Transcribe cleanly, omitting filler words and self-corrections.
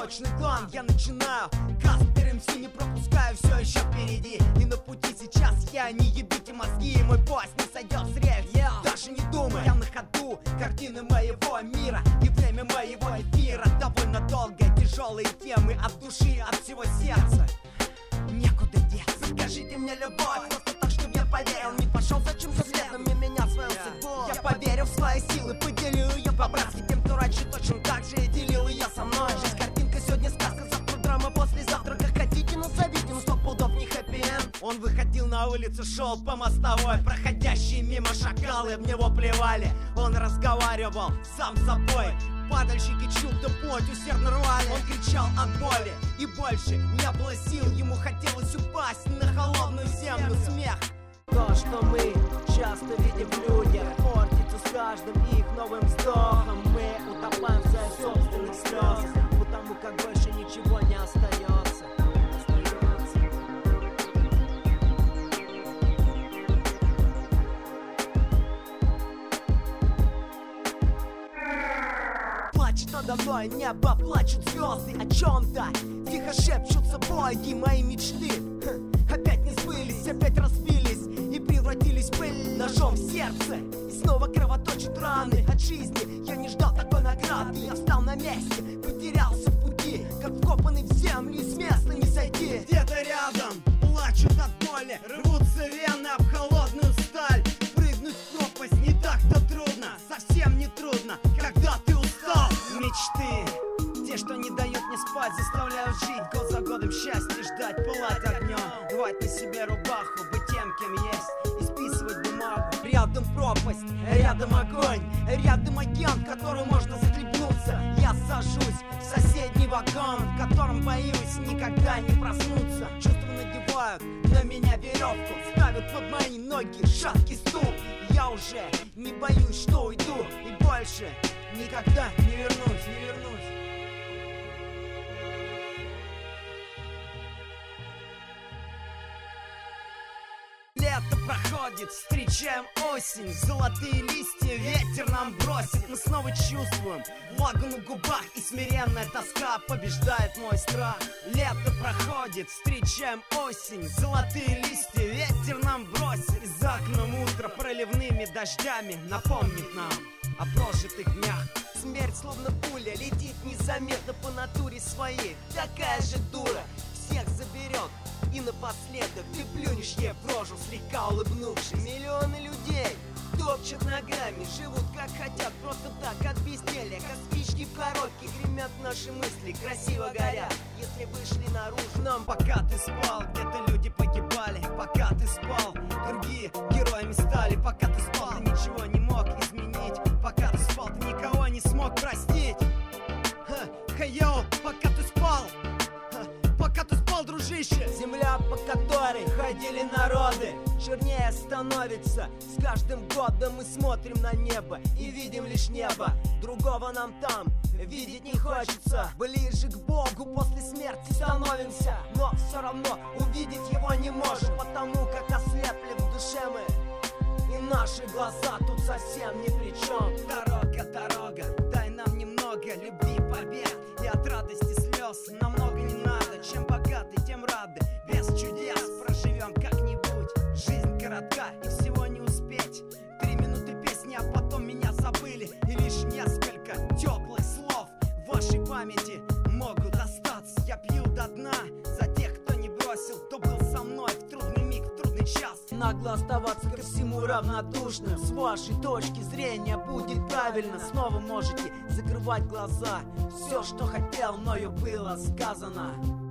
точный план. Я начинаю, Каспер МС не пропускаю, все еще впереди. И на пути сейчас я, не ебите мозги. И мой поезд не сойдет с рельс, даже не думай. Я на ходу, картины моего мира и время моего эфира. Довольно долгое, тяжелые темы от души, от всего сердца. Некуда деться. Скажите мне любовь, просто так, чтобы я поверил. Не пошел за чем-то следом и менял свою судьбу. Я поверил в свои силы, поделил ее по-братски тем, кто раньше точно так же и делил ее со мной. Жизнь картинка, сегодня сказка, завтра драма, послезавтра как хотите, назовите, но 100 пудов не хэппи-энд. Он выходил на улицу, шел по мостовой, проходящие мимо шакалы в него плевали. Он разговаривал сам с собой. Падальщики чью-то плоть усердно рвали. Он кричал от боли, и больше не было сил. Ему хотелось упасть на холодную землю. Смех. То, что мы часто видим в людях, портится с каждым их новым вздохом. Мы утопаем в своих собственных слезах, потому как больше ничего не остается. Плачет надо мной небо, плачут звезды о чем-то. Тихо шепчутся боги мои мечты. Опять не сбылись, опять разбились и превратились в пыль. Ножом в сердце, и снова кровоточат раны от жизни. Я не ждал такой награды, я встал на месте, потерялся в пути, как вкопанный в землю, и с места не сойти. Где-то рядом плачут от боли, рвутся вены об холодную сталь. Прыгнуть в пропасть не так-то трудно, совсем не трудно, когда ты устал. Мечты, те, что не дают мне спать, заставляют жить год за годом, счастье ждать, пылать огнем, рвать на себе рубаху, быть тем, кем есть, и списывать бумагу. Рядом пропасть, рядом огонь, рядом океан, в котором можно захлебнуться. Я сажусь в соседний вагон, в котором боюсь никогда не проснуться. Чувства надевают на меня веревку, ставят под мои ноги шаткий стул. Я уже не боюсь, что уйду, и больше никогда не вернусь, не вернусь. Лето проходит, встречаем осень. Золотые листья ветер нам бросит. Мы снова чувствуем влагу на губах, и смиренная тоска побеждает мой страх. Лето проходит, встречаем осень. Золотые листья ветер нам бросит. И за окном утро проливными дождями напомнит нам о прожитых днях. Смерть словно пуля летит незаметно по натуре своей. Такая же дура всех заберет. И напоследок ты плюнешь ей в рожу, слегка улыбнувшись. Миллионы людей топчут ногами, живут как хотят, просто так, от безделья. Как спички в коробке гремят наши мысли, красиво горят. Если вышли наружу, нам пока ты спал, где-то люди погибали. Пока ты спал, другие героями стали. Пока ты спал, ты ничего не мог изменить. Пока ты спал, ты никого не смог простить. Йоу, пока ты спал, пока ты спал, дружище. Земля, по которой ходили народы, чернее становится с каждым годом. Мы смотрим на небо и видим лишь небо. Другого нам там видеть не хочется. Ближе к Богу после смерти становимся, но все равно увидеть его не можем, потому как ослепли в душе мы, и наши глаза тут совсем ни при чем. Дорога, дорога, дай нам немного любви, побед и от радости слез. Намного не надо, чем богаты, тем рады. Без чудес проживем как-нибудь. Жизнь коротка и всего не успеть. 3 минуты песни, а потом меня забыли. И лишь несколько теплых слов в вашей памяти могут остаться. Я пью до дна за тех, кто не бросил, кто был со мной в трудный миг, в трудный час. Нагло оставаться ко всему равнодушным. С вашей точки зрения будет правильно. Снова можете закрывать глаза. Все, что хотел, мною было сказано.